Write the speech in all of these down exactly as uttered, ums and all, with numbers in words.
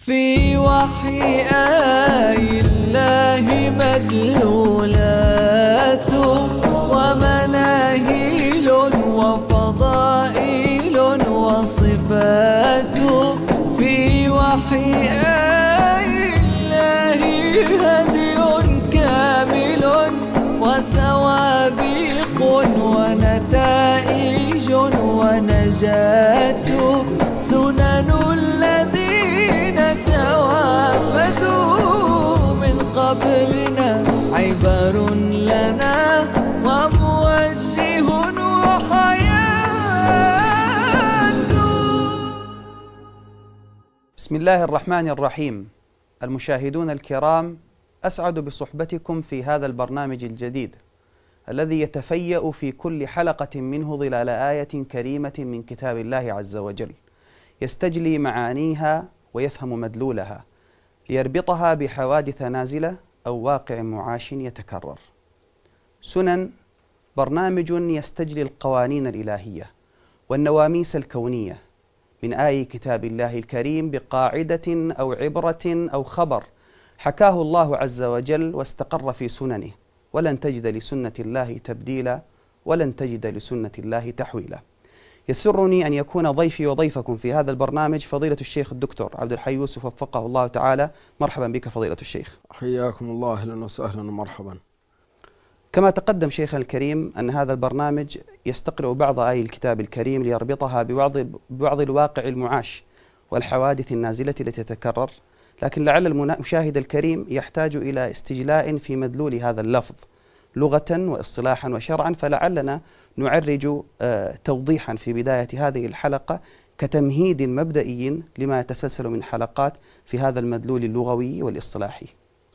في وحي آي الله مدلولات ومناهيل وفضائل وصفات. في وحي آي الله هدي كامل وسوابق ونتائج ونجاة. سنن الذين توافدوا من قبلنا عبر لنا وموجه وحياة. بسم الله الرحمن الرحيم. المشاهدون الكرام، أسعد بصحبتكم في هذا البرنامج الجديد الذي يتفيأ في كل حلقة منه ظلال آية كريمة من كتاب الله عز وجل، يستجلي معانيها ويفهم مدلولها ليربطها بحوادث نازلة أو واقع معاش يتكرر. سنن برنامج يستجلي القوانين الإلهية والنواميس الكونية من آي كتاب الله الكريم بقاعدة أو عبرة أو خبر حكاه الله عز وجل واستقر في سننه، ولن تجد لسنة الله تبديلا ولن تجد لسنة الله تحويلا. يسرني أن يكون ضيفي وضيفكم في هذا البرنامج فضيلة الشيخ الدكتور عبد الحي يوسف وفقه الله تعالى. مرحبا بك فضيلة الشيخ. حياكم الله، أهلا وسهلا ومرحبا. كما تقدم شيخ الكريم أن هذا البرنامج يستقرأ بعض آي الكتاب الكريم ليربطها ببعض, ببعض الواقع المعاش والحوادث النازلة التي تتكرر، لكن لعل المشاهد الكريم يحتاج إلى استجلاء في مدلول هذا اللفظ لغة واصطلاحا وشرعا، فلعلنا نعرج توضيحا في بداية هذه الحلقة كتمهيد مبدئي لما يتسلسل من حلقات في هذا المدلول اللغوي والاصطلاحي.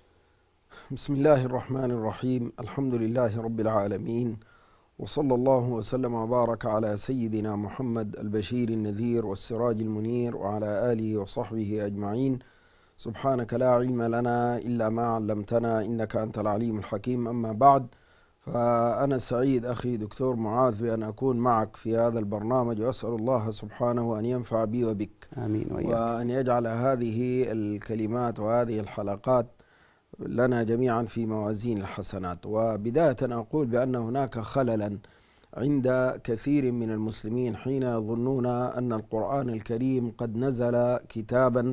بسم الله الرحمن الرحيم. الحمد لله رب العالمين، وصلى الله وسلم وبارك على سيدنا محمد البشير النذير والسراج المنير وعلى آله وصحبه أجمعين. سبحانك لا علم لنا إلا ما علمتنا إنك أنت العليم الحكيم. أما بعد، فأنا سعيد أخي دكتور معاذ بأن أكون معك في هذا البرنامج، وأسأل الله سبحانه أن ينفع بي وبك. آمين وإياك. وأن يجعل هذه الكلمات وهذه الحلقات لنا جميعا في موازين الحسنات. وبداية أقول بأن هناك خللا عند كثير من المسلمين حين يظنون أن القرآن الكريم قد نزل كتابا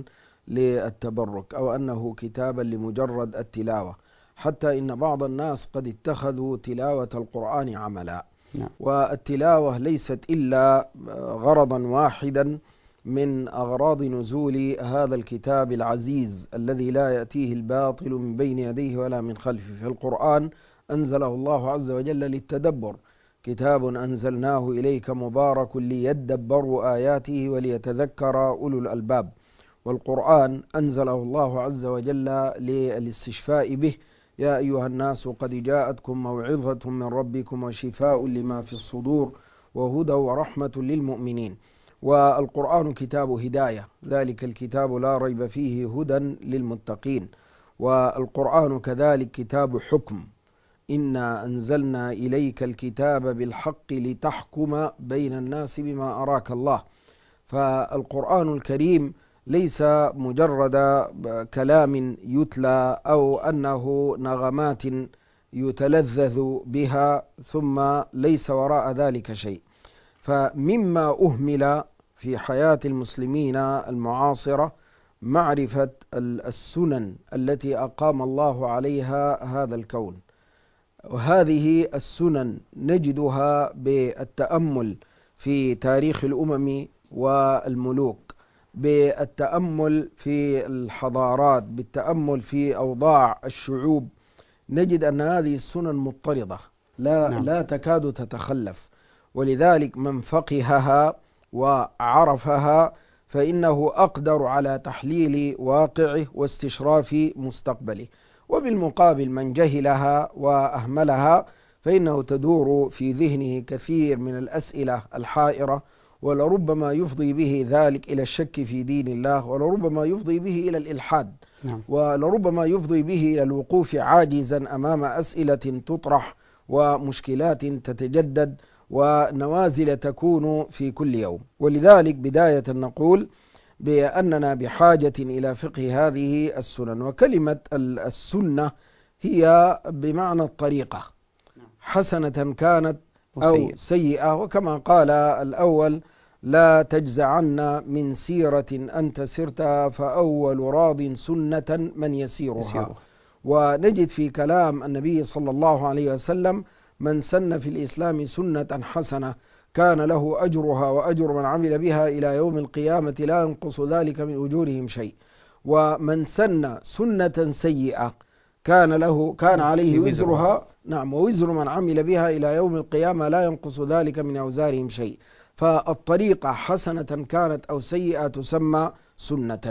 للتبرك أو أنه كتابا لمجرد التلاوة، حتى إن بعض الناس قد اتخذوا تلاوة القرآن عملا. نعم. والتلاوة ليست إلا غرضا واحدا من أغراض نزول هذا الكتاب العزيز الذي لا يأتيه الباطل من بين يديه ولا من خلفه. في القرآن أنزله الله عز وجل للتدبر، كتاب أنزلناه إليك مبارك ليدبروا آياته وليتذكر أولو الألباب. والقرآن أنزله الله عز وجل للاستشفاء به. يا أيها الناس قد جاءتكم موعظة من ربكم وشفاء لما في الصدور وهدى ورحمة للمؤمنين. والقرآن كتاب هداية، ذلك الكتاب لا ريب فيه هدى للمتقين. والقرآن كذلك كتاب حكم، إنا أنزلنا إليك الكتاب بالحق لتحكم بين الناس بما أراك الله. فالقرآن الكريم ليس مجرد كلام يتلى أو أنه نغمات يتلذذ بها ثم ليس وراء ذلك شيء. فمما أهمل في حياة المسلمين المعاصرة معرفة السنن التي أقام الله عليها هذا الكون. وهذه السنن نجدها بالتأمل في تاريخ الأمم والملوك، بالتأمل في الحضارات، بالتأمل في أوضاع الشعوب، نجد أن هذه السنن مضطردة لا, نعم. لا تكاد تتخلف. ولذلك من فقهها وعرفها فإنه أقدر على تحليل واقعه واستشراف مستقبله. وبالمقابل من جهلها وأهملها فإنه تدور في ذهنه كثير من الأسئلة الحائرة، ولربما يفضي به ذلك إلى الشك في دين الله، ولربما يفضي به إلى الإلحاد. نعم. ولربما يفضي به إلى الوقوف عاجزا أمام أسئلة تطرح ومشكلات تتجدد ونوازل تكون في كل يوم. ولذلك بداية نقول بأننا بحاجة إلى فقه هذه السنن. وكلمة السنة هي بمعنى الطريقة، حسنة كانت أو سيئة. وكما قال الأول: لا تجزعن من سيرة أنت سرتها فأول راض سنة من يسيرها. يسيره. ونجد في كلام النبي صلى الله عليه وسلم: من سن في الإسلام سنة حسنة كان له أجرها وأجر من عمل بها إلى يوم القيامة لا ينقص ذلك من أجورهم شيء. ومن سن سنة سيئة كان له كان عليه وزرها، نعم، ووزر من عمل بها إلى يوم القيامة لا ينقص ذلك من أوزارهم شيء. فالطريقة حسنة كانت أو سيئة تسمى سنة.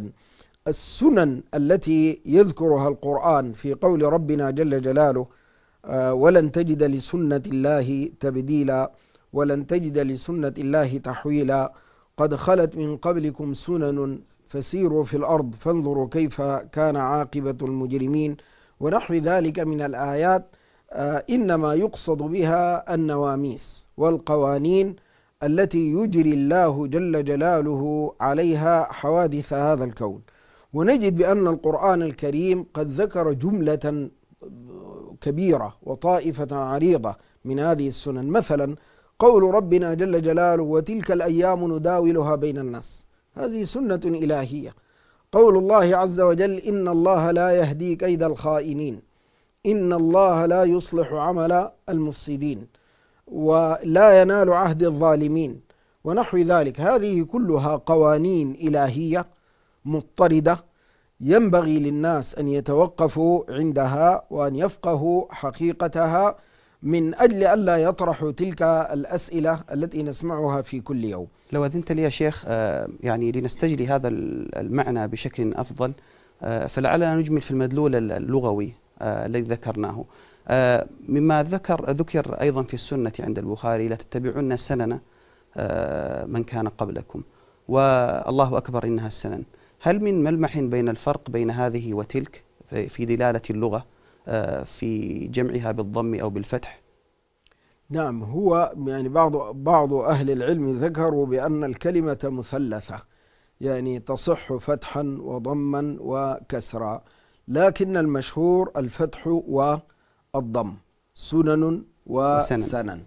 السنن التي يذكرها القرآن في قول ربنا جل جلاله: ولن تجد لسنة الله تبديلا ولن تجد لسنة الله تحويلا قد خلت من قبلكم سنن فسيروا في الأرض فانظروا كيف كان عاقبة المجرمين، ونحو ذلك من الآيات. إنما يقصد بها النواميس والقوانين التي يجري الله جل جلاله عليها حوادث هذا الكون. ونجد بأن القرآن الكريم قد ذكر جملة كبيرة وطائفة عريضة من هذه السنن. مثلا قول ربنا جل جلاله: وتلك الأيام نداولها بين الناس، هذه سنة إلهية. قول الله عز وجل: إن الله لا يهدي كيد الخائنين، إن الله لا يصلح عمل المفسدين، ولا ينال عهد الظالمين، ونحو ذلك. هذه كلها قوانين إلهية مضطردة ينبغي للناس أن يتوقفوا عندها وأن يفقهوا حقيقتها من أجل ألا يطرحوا تلك الأسئلة التي نسمعها في كل يوم. لو أذنت لي يا شيخ، يعني لنستجلي هذا المعنى بشكل أفضل، فلعلنا نجمل في المدلول اللغوي الذي ذكرناه. مما ذكر ذكر أيضا في السنة عند البخاري: لا تتبعون سنن من كان قبلكم، والله أكبر إنها السنن. هل من ملمح بين الفرق بين هذه وتلك في دلالة اللغة في جمعها بالضم أو بالفتح؟ نعم، هو يعني بعض بعض أهل العلم ذكروا بأن الكلمة مثلثة، يعني تصح فتحا وضما وكسرا، لكن المشهور الفتح والضم، سنن وسنن.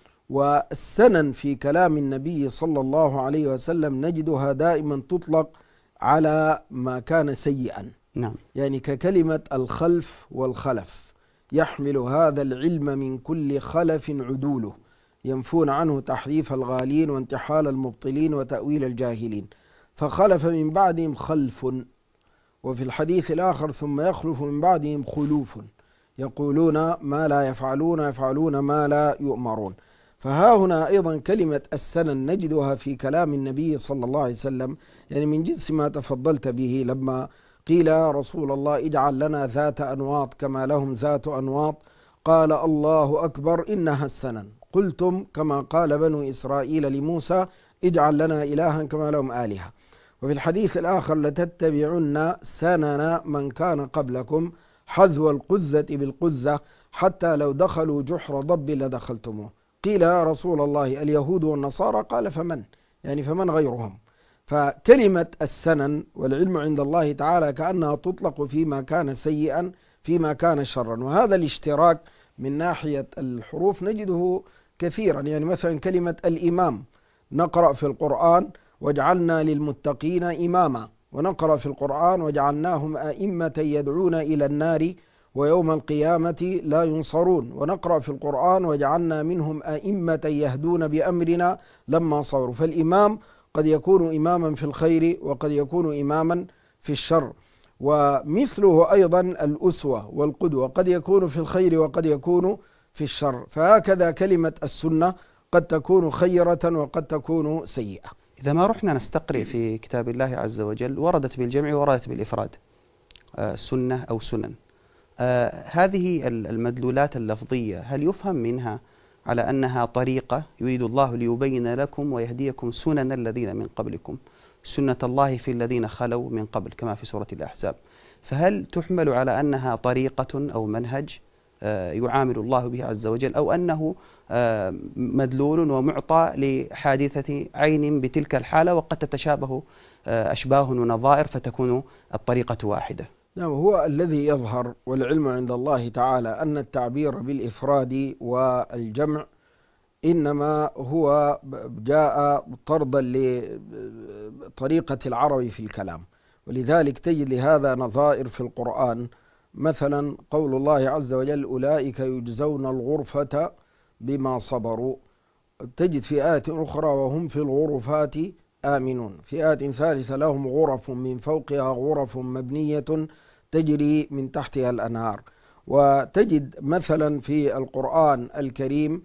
والسنن في كلام النبي صلى الله عليه وسلم نجدها دائما تطلق على ما كان سيئا. نعم. يعني ككلمة الخلف والخلف، يحمل هذا العلم من كل خلف عدوله، ينفون عنه تحريف الغالين وانتحال المبطلين وتأويل الجاهلين، فخلف من بعدهم خلف. وفي الحديث الآخر: ثم يخلف من بعدهم خلوف يقولون ما لا يفعلون يفعلون ما لا يؤمرون. فها هنا أيضا كلمة السنن نجدها في كلام النبي صلى الله عليه وسلم، يعني من جنس ما تفضلت به لما قيل: يا رسول الله اجعل لنا ذات أنواط كما لهم ذات أنواط، قال: الله أكبر إنها السنن. قلتم كما قال بنو إسرائيل لموسى: اجعل لنا إلها كما لهم آلهة. وفي الحديث الآخر: لتتبعن سنن من كان قبلكم حذو القزة بالقزة حتى لو دخلوا جحر ضب لدخلتموه. قيل: يا رسول الله اليهود والنصارى؟ قال: فمن؟ يعني فمن غيرهم؟ فكلمة السنن والعلم عند الله تعالى كأنها تطلق فيما كان سيئا، فيما كان شرا. وهذا الاشتراك من ناحية الحروف نجده كثيرا. يعني مثلا كلمة الإمام، نقرأ في القرآن: وجعلنا للمتقين إماما، ونقرأ في القرآن: وجعلناهم أئمة يدعون إلى النار ويوم القيامة لا ينصرون، ونقرأ في القرآن: وجعلنا منهم أئمة يهدون بأمرنا لما صبروا. فالإمام قد يكون إماما في الخير وقد يكون إماما في الشر. ومثله أيضا الأسوة والقدوة، قد يكون في الخير وقد يكون في الشر. فهكذا كلمة السنة قد تكون خيرة وقد تكون سيئة. إذا ما رحنا نستقرئ في كتاب الله عز وجل وردت بالجمع وردت بالإفراد، آه سنة أو سنن، آه هذه المدلولات اللفظية هل يفهم منها على أنها طريقة يريد الله ليبين لكم ويهديكم سنن الذين من قبلكم، سنة الله في الذين خلوا من قبل كما في سورة الأحزاب؟ فهل تحمل على أنها طريقة أو منهج يعامل الله به عز وجل، أو أنه مدلول ومعطى لحادثة عين بتلك الحالة وقد تتشابه أشباه ونظائر فتكون الطريقة واحدة. نعم، هو الذي يظهر والعلم عند الله تعالى أن التعبير بالإفراد والجمع إنما هو جاء طردا لطريقة العرب في الكلام، ولذلك تجد لهذا نظائر في القرآن. مثلا قول الله عز وجل: أولئك يجزون الغرفة بما صبروا. تجد في آية أخرى: وهم في الغرفات آمنون. في آية ثالثة: لهم غرف من فوقها غرف مبنية تجري من تحتها الأنهار. وتجد مثلا في القرآن الكريم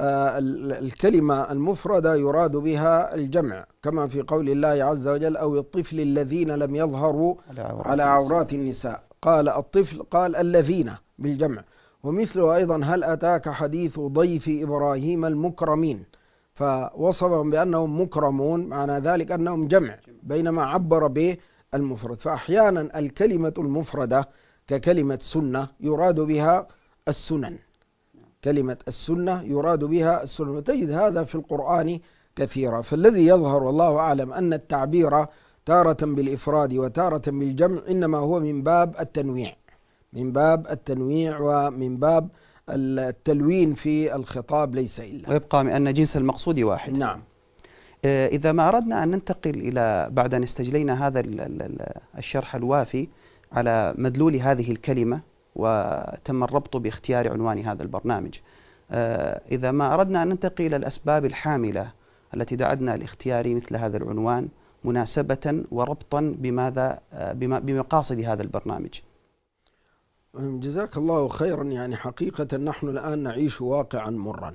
الكلمة المفردة يراد بها الجمع، كما في قول الله عز وجل: أو الطفل الذين لم يظهروا على عورات النساء. قال الطفل، قال الذين بالجمع. ومثله أيضا: هل أتاك حديث ضيف إبراهيم المكرمين، فوصفهم بأنهم مكرمون، معنى ذلك أنهم جمع، بينما عبر بالمفرد. فأحيانا الكلمة المفردة ككلمة سنة يراد بها السنن، كلمة السنة يراد بها السنة، وتجد هذا في القرآن كثيرا. فالذي يظهر والله أعلم أن التعبير تارة بالإفراد وتارة بالجمع إنما هو من باب التنويع، من باب التنويع ومن باب التلوين في الخطاب ليس إلا، ويبقى من أن جنس المقصود واحد. نعم. إذا ما أردنا أن ننتقل إلى بعد أن استجلينا هذا الشرح الوافي على مدلول هذه الكلمة وتم الربط باختيار عنوان هذا البرنامج، إذا ما أردنا أن ننتقل إلى الأسباب الحاملة التي دعتنا لاختيار مثل هذا العنوان مناسبة وربطا بماذا بمقاصد هذا البرنامج. جزاك الله خيرا. يعني حقيقة نحن الآن نعيش واقعا مرا،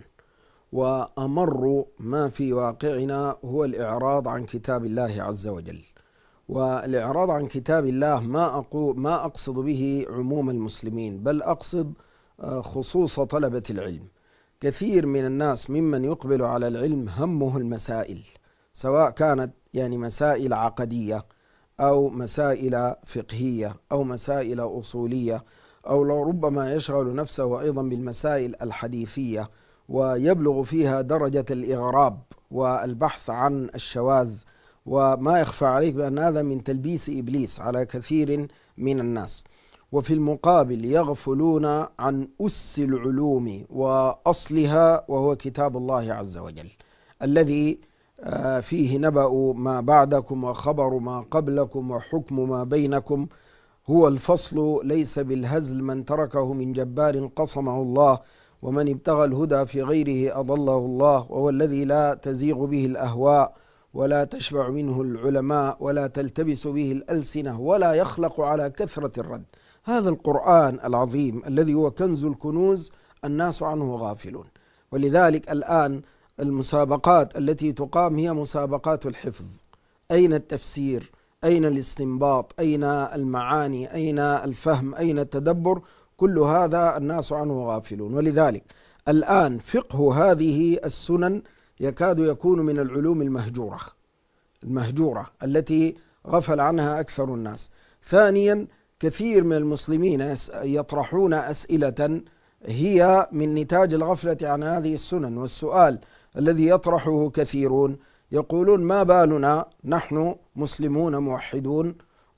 وأمر ما في واقعنا هو الإعراض عن كتاب الله عز وجل. والإعراض عن كتاب الله ما أقول ما أقصد به عموم المسلمين، بل أقصد خصوص طلبة العلم. كثير من الناس ممن يقبل على العلم همه المسائل، سواء كانت يعني مسائل عقدية أو مسائل فقهية أو مسائل أصولية، أو لو ربما يشغل نفسه أيضا بالمسائل الحديثية ويبلغ فيها درجة الإغراب والبحث عن الشواذ. وما يخفى عليك بأن هذا من تلبيس إبليس على كثير من الناس. وفي المقابل يغفلون عن أس العلوم وأصلها، وهو كتاب الله عز وجل الذي فيه نبأ ما بعدكم وخبر ما قبلكم وحكم ما بينكم. هو الفصل ليس بالهزل، من تركه من جبار قصمه الله، ومن ابتغى الهدى في غيره أضله الله، وهو الذي لا تزيغ به الأهواء ولا تشبع منه العلماء ولا تلتبس به الألسنة ولا يخلق على كثرة الرد. هذا القرآن العظيم الذي هو كنز الكنوز الناس عنه غافلون. ولذلك الآن المسابقات التي تقام هي مسابقات الحفظ. أين التفسير؟ أين الاستنباط؟ أين المعاني؟ أين الفهم؟ أين التدبر؟ كل هذا الناس عنه غافلون. ولذلك الآن فقه هذه السنن يكاد يكون من العلوم المهجورة المهجورة التي غفل عنها أكثر الناس. ثانيا، كثير من المسلمين يطرحون أسئلة هي من نتاج الغفلة عن هذه السنن. والسؤال الذي يطرحه كثيرون يقولون: ما بالنا نحن مسلمون موحدون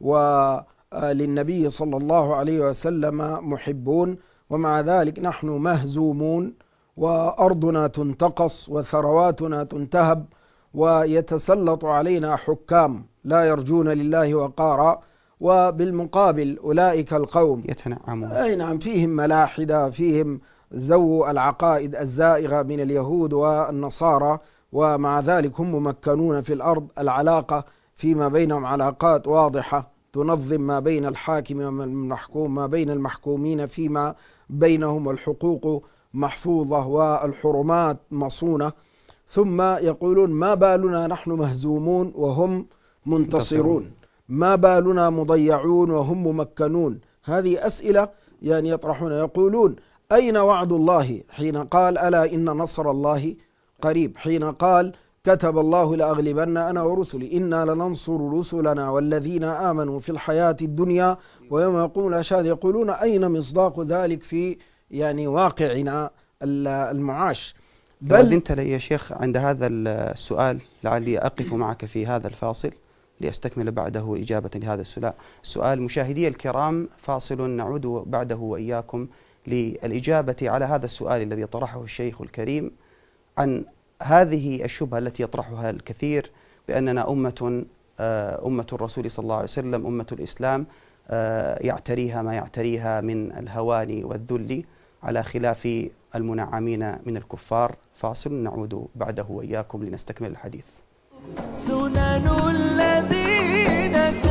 وللنبي صلى الله عليه وسلم محبون، ومع ذلك نحن مهزومون وأرضنا تنتقص وثرواتنا تنتهب ويتسلط علينا حكام لا يرجون لله وقارا، وبالمقابل أولئك القوم يتنعمون أي نعم فيهم ملاحدة، فيهم ذو العقائد الزائغة من اليهود والنصارى، ومع ذلك هم ممكنون في الأرض. العلاقة فيما بينهم علاقات واضحة تنظم ما بين الحاكم والمحكوم، ما بين المحكومين فيما بينهم، والحقوق محفوظة والحرمات مصونة. ثم يقولون: ما بالنا نحن مهزومون وهم منتصرون، ما بالنا مضيعون وهم ممكنون. هذه أسئلة يعني يطرحون. يقولون: أين وعد الله حين قال: ألا إن نصر الله قريب، حين قال: كتب الله لأغلبن أنا ورسلي، إنا لننصر رسلنا والذين آمنوا في الحياة الدنيا ويوم يقوم الأشهاد. يقولون: أين مصداق ذلك في يعني واقعنا المعاش؟ بل أنت لي يا شيخ عند هذا السؤال لعلي أقف معك في هذا الفاصل. لأستكمل بعده إجابة لهذا السؤال. مشاهدي الكرام، فاصل نعود بعده وإياكم للإجابة على هذا السؤال الذي طرحه الشيخ الكريم عن هذه الشبهة التي يطرحها الكثير بأننا أمة أمة الرسول صلى الله عليه وسلم، أمة الإسلام، يعتريها ما يعتريها من الهوان والذل على خلاف المنعمين من الكفار. فاصل نعود بعده وإياكم لنستكمل الحديث. سنن الذين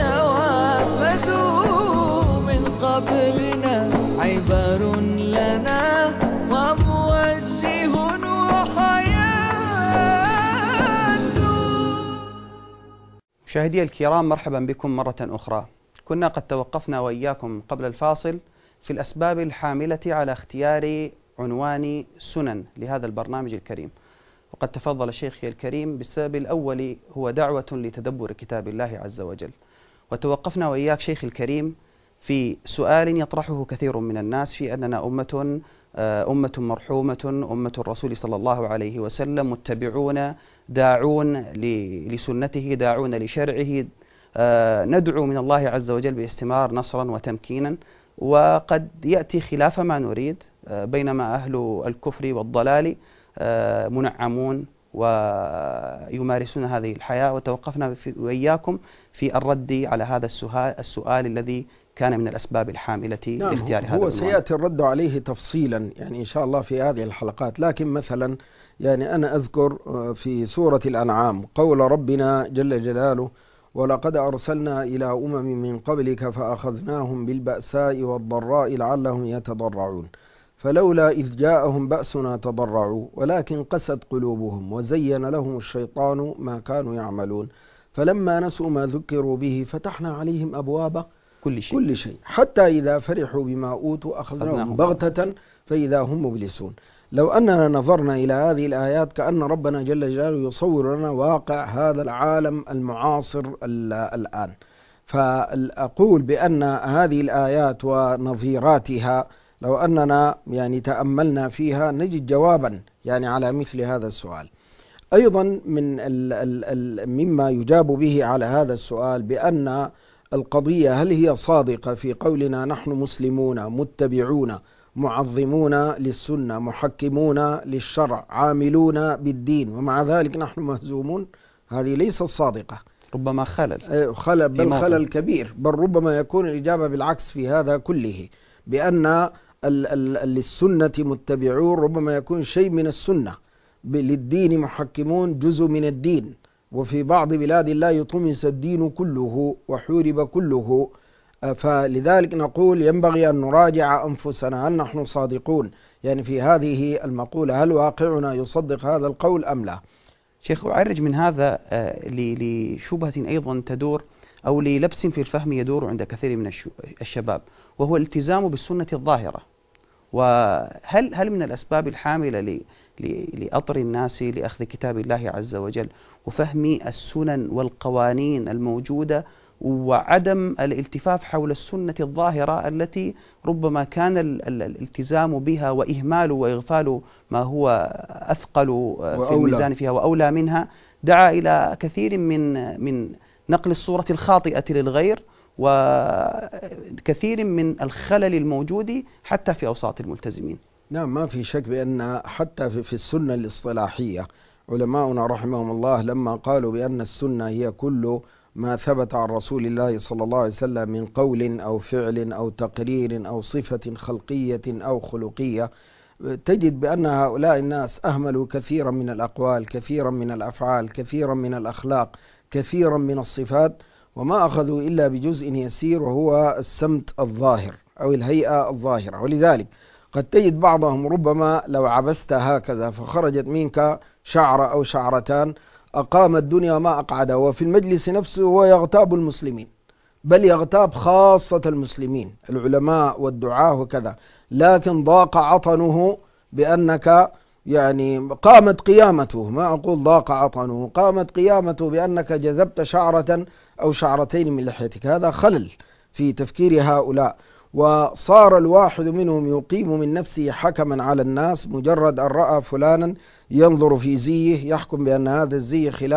توافدوا من قبلنا عبر لنا وموجه وحياة. مشاهدي الكرام، مرحبا بكم مرة أخرى. كنا قد توقفنا وإياكم قبل الفاصل في الأسباب الحاملة على اختيار عنوان سنن لهذا البرنامج الكريم، وقد تفضل شيخي الكريم بالسبب الأول هو دعوة لتدبر كتاب الله عز وجل. وتوقفنا وإياك شيخ الكريم في سؤال يطرحه كثير من الناس في أننا أمة أمة مرحومة، أمة الرسول صلى الله عليه وسلم، متبعون داعون لسنته، داعون لشرعه، ندعو من الله عز وجل باستمرار نصرا وتمكينا، وقد يأتي خلاف ما نريد، بينما أهل الكفر والضلال منعمون ويمارسون هذه الحياة. وتوقفنا وإياكم في الرد على هذا السؤال الذي كان من الأسباب الحاملة نعم لاختيار هذا هو العنوان. سيأتي الرد عليه تفصيلا يعني إن شاء الله في هذه الحلقات. لكن مثلا يعني أنا أذكر في سورة الأنعام قول ربنا جل جلاله: ولقد أرسلنا إلى أمم من قبلك فأخذناهم بالبأساء والضراء لعلهم يتضرعون فلولا إذ جاءهم بأسنا تضرعوا ولكن قست قلوبهم وزين لهم الشيطان ما كانوا يعملون فلما نسوا ما ذكروا به فتحنا عليهم أبواب كل شيء, كل شيء حتى إذا فرحوا بما أوتوا أخذناهم بغتة فإذا هم مبلسون. لو أننا نظرنا إلى هذه الآيات كأن ربنا جل جلاله يصور لنا واقع هذا العالم المعاصر الآن. فأقول بأن هذه الآيات ونظيراتها لو أننا يعني تأملنا فيها نجد جوابا يعني على مثل هذا السؤال. أيضا من ال ال ال مما يجاب به على هذا السؤال بأن القضية هل هي صادقة في قولنا نحن مسلمون متبعون معظمون للسنة محكمون للشرع عاملون بالدين ومع ذلك نحن مهزومون؟ هذه ليست صادقة، ربما خلل خلل بل خلل كبير، بل ربما يكون الإجابة بالعكس في هذا كله، بأن للسنة متبعون ربما يكون شيء من السنة، للدين محكمون جزء من الدين، وفي بعض بلاد الله طمس الدين كله وحورب كله. فلذلك نقول ينبغي أن نراجع أنفسنا هل نحن صادقون يعني في هذه المقولة، هل واقعنا يصدق هذا القول أم لا؟ شيخ، أعرج من هذا لشبهة أيضا تدور أو للبس في الفهم يدور عند كثير من الشباب، وهو الالتزام بالسنة الظاهرة. وهل هل من الأسباب الحاملة لأطر الناس لأخذ كتاب الله عز وجل وفهم السنن والقوانين الموجودة وعدم الالتفاف حول السنة الظاهرة التي ربما كان الالتزام بها وإهمال وإغفال ما هو أثقل في الميزان فيها وأولى منها دعا إلى كثير من من نقل الصورة الخاطئة للغير وكثير من الخلل الموجود حتى في أوساط الملتزمين؟ نعم، ما في شك بأن حتى في السنة الاصطلاحية علماؤنا رحمهم الله لما قالوا بأن السنة هي كل ما ثبت عن رسول الله صلى الله عليه وسلم من قول أو فعل أو تقرير أو صفة خلقية أو خلقية، تجد بأن هؤلاء الناس أهملوا كثيرا من الأقوال، كثيرا من الأفعال، كثيرا من الأخلاق، كثيرا من الصفات، وما أخذوا إلا بجزء يسير وهو السمت الظاهر أو الهيئة الظاهرة. ولذلك قد تجد بعضهم ربما لو عبست هكذا فخرجت منك شعرة أو شعرتان أقام الدنيا وما أقعده، وفي المجلس نفسه هو يغتاب المسلمين، بل يغتاب خاصة المسلمين العلماء والدعاة وكذا، لكن ضاق عطنه بأنك يعني قامت قيامته، ما أقول ضاق عطنه، قامت قيامته بأنك جذبت شعرة أو شعرتين من لحيتك. هذا خلل في تفكير هؤلاء، وصار الواحد منهم يقيم من نفسه حكما على الناس، مجرد أن رأى فلانا ينظر في زيه يحكم بأن هذا الزي خلاف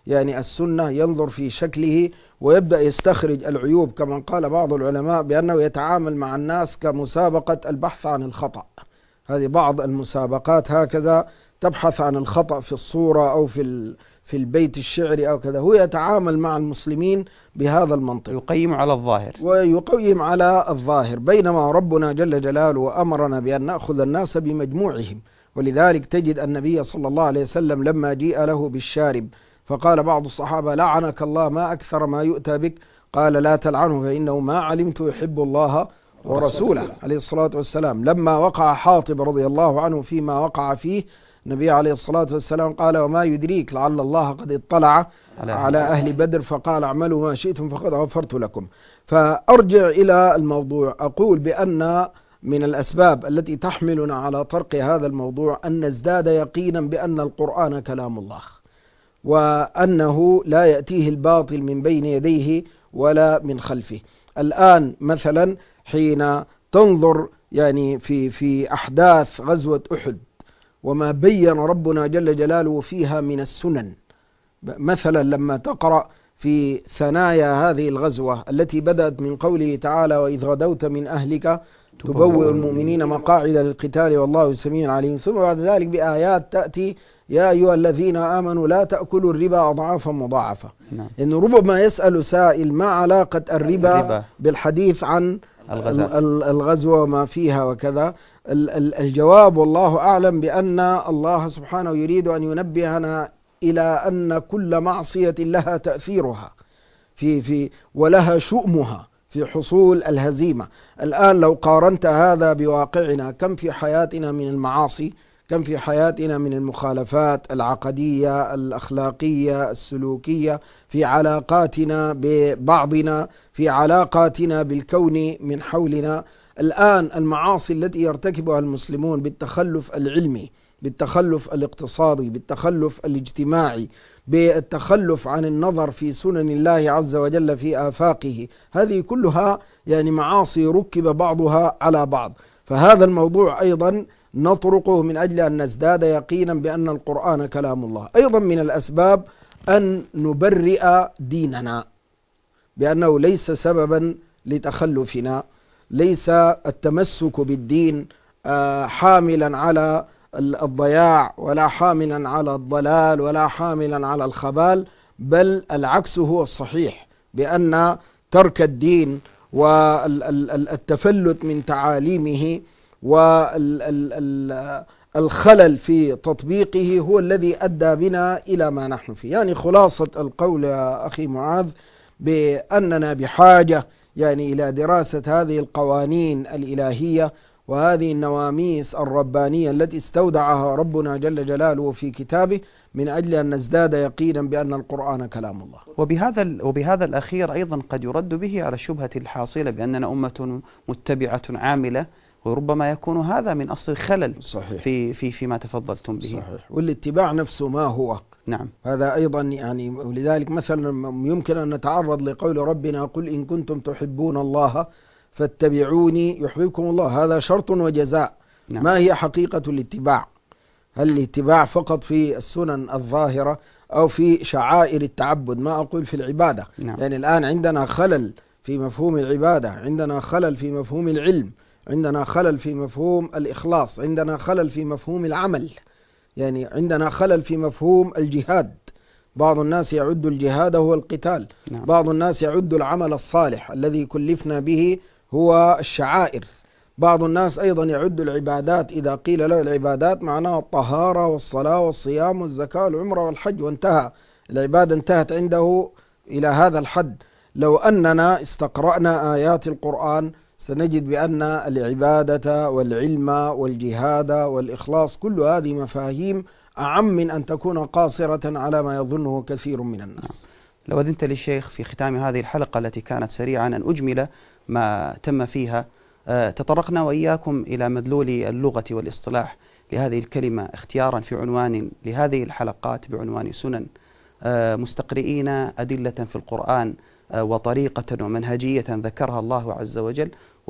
يعني السنة ينظر في شكله ويبدأ يستخرج العيوب، كما قال بعض العلماء بأنه يتعامل مع الناس كمسابقة البحث عن الخطأ. هذه بعض المسابقات هكذا تبحث عن الخطأ في الصورة أو في في البيت الشعري أو كذا. هو يتعامل مع المسلمين بهذا المنطق، يقيم على الظاهر ويقيم على الظاهر، بينما ربنا جل جلاله أمرنا بأن نأخذ الناس بمجموعهم. ولذلك تجد النبي صلى الله عليه وسلم لما جيء له بالشارب فقال بعض الصحابة: لعنك الله، ما أكثر ما يؤتى بك. قال: لا تلعنه فإنه ما علمت يحب الله ورسوله عليه الصلاة والسلام. لما وقع حاطب رضي الله عنه فيما وقع فيه، النبي عليه الصلاة والسلام قال: وما يدريك لعل الله قد اطلع على أهل بدر فقال: اعملوا ما شئتم فقد غفرت لكم. فأرجع إلى الموضوع، أقول بأن من الأسباب التي تحملنا على طرق هذا الموضوع أن نزداد يقينا بأن القرآن كلام الله، وأنه لا يأتيه الباطل من بين يديه ولا من خلفه. الآن مثلا حين تنظر يعني في في أحداث غزوة أحد وما بين ربنا جل جلاله فيها من السنن، مثلا لما تقرأ في ثنايا هذه الغزوة التي بدأت من قوله تعالى: وإذ غدوت من أهلك تبوئ المؤمنين مقاعد للقتال والله سميع عليم، ثم بعد ذلك بآيات تأتي: يا أيها الذين آمنوا لا تأكلوا الربا أضعافا مضاعفة. نعم. إن ربما يسأل سائل: ما علاقة الربا, الربا بالحديث عن الغزوة وما فيها وكذا؟ الجواب والله أعلم بأن الله سبحانه يريد أن ينبهنا إلى أن كل معصية لها تأثيرها في في ولها شؤمها في حصول الهزيمة. الآن لو قارنت هذا بواقعنا، كم في حياتنا من المعاصي، كم في حياتنا من المخالفات العقدية الأخلاقية السلوكية، في علاقاتنا ببعضنا، في علاقاتنا بالكون من حولنا. الآن المعاصي التي يرتكبها المسلمون بالتخلف العلمي، بالتخلف الاقتصادي، بالتخلف الاجتماعي، بالتخلف عن النظر في سنن الله عز وجل في آفاقه، هذه كلها يعني معاصي ركب بعضها على بعض. فهذا الموضوع أيضا نطرقه من أجل أن نزداد يقينا بأن القرآن كلام الله. أيضا من الأسباب أن نبرئ ديننا بأنه ليس سببا لتخلفنا، ليس التمسك بالدين حاملا على الضياع ولا حاملا على الضلال ولا حاملا على الخبال، بل العكس هو الصحيح، بأن ترك الدين والتفلت من تعاليمه والخلل في تطبيقه هو الذي أدى بنا إلى ما نحن فيه. يعني خلاصة القول يا أخي معاذ بأننا بحاجة يعني إلى دراسة هذه القوانين الإلهية وهذه النواميس الربانية التي استودعها ربنا جل جلاله في كتابه من أجل أن نزداد يقينا بأن القرآن كلام الله. وبهذا وبهذا الأخير أيضا قد يرد به على الشبهة الحاصلة بأننا أمة متبعة عاملة، وربما يكون هذا من أصل الخلل صحيح. في في فيما تفضلتم به. صحيح. والاتباع نفسه ما هو؟ نعم. هذا أيضا يعني، ولذلك مثلا يمكن أن نتعرض لقول ربنا: قل إن كنتم تحبون الله فاتبعوني يحببكم الله. هذا شرط وجزاء. نعم. ما هي حقيقة الاتباع؟ هل الاتباع فقط في السنن الظاهرة أو في شعائر التعبد؟ ما أقول في العبادة. نعم. يعني الآن عندنا خلل في مفهوم العبادة، عندنا خلل في مفهوم العلم، عندنا خلل في مفهوم الإخلاص، عندنا خلل في مفهوم العمل، يعني عندنا خلل في مفهوم الجهاد. بعض الناس يعد الجهاد هو القتال. نعم. بعض الناس يعد العمل الصالح الذي كلفنا به هو الشعائر. بعض الناس أيضا يعد العبادات، إذا قيل له العبادات معناها الطهارة والصلاة والصيام والزكاة والعمرة والحج، وانتهى العبادة، انتهت عنده إلى هذا الحد. لو أننا استقرأنا آيات القرآن سنجد بأن العبادة والعلم والجهاد والإخلاص كل هذه مفاهيم أعم من أن تكون قاصرة على ما يظنه كثير من الناس. لو أذنت للشيخ في ختام هذه الحلقة التي كانت سريعا أن أجمل ما تم فيها، تطرقنا وإياكم إلى مدلول اللغة والاصطلاح لهذه الكلمة اختيارا في عنوان لهذه الحلقات بعنوان سنن، مستقرئين أدلة في القرآن وطريقة ومنهجية ذكرها الله عز وجل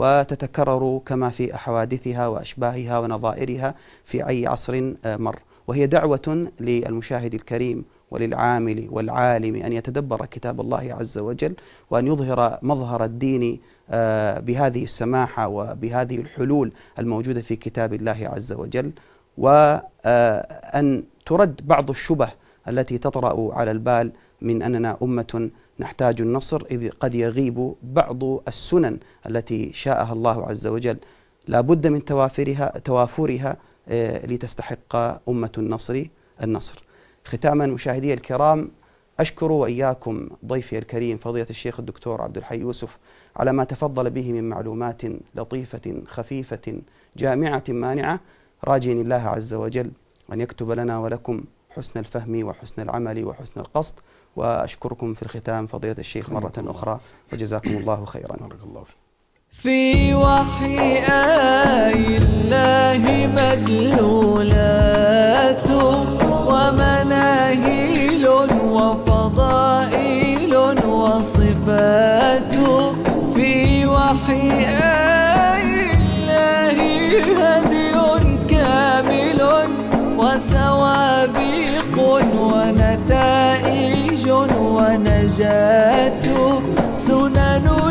وتتكرر كما في حوادثها وأشباهها ونظائرها في أي عصر مر، وهي دعوة للمشاهد الكريم وللعامل والعالم أن يتدبر كتاب الله عز وجل، وأن يظهر مظهر الدين بهذه السماحة وبهذه الحلول الموجودة في كتاب الله عز وجل، وأن ترد بعض الشبه التي تطرأ على البال من أننا أمة نحتاج النصر، إذ قد يغيب بعض السنن التي شاءها الله عز وجل لا بد من توافرها توافرها لتستحق أمة النصر النصر. ختاما مشاهدي الكرام، أشكر وإياكم ضيفي الكريم فضيلة الشيخ الدكتور عبد الحي يوسف على ما تفضل به من معلومات لطيفة خفيفة جامعة مانعة، راجين الله عز وجل أن يكتب لنا ولكم حسن الفهم وحسن العمل وحسن القصد. وأشكركم في الختام فضيلة الشيخ مرة أخرى، وجزاكم الله خيرا. بارك الله فيك. في وحي آي الله مدلولات ومناهيل وفضائل وصفات، في وحي آي الله هدي كامل وسوابق ونتائج ونجاة، سنن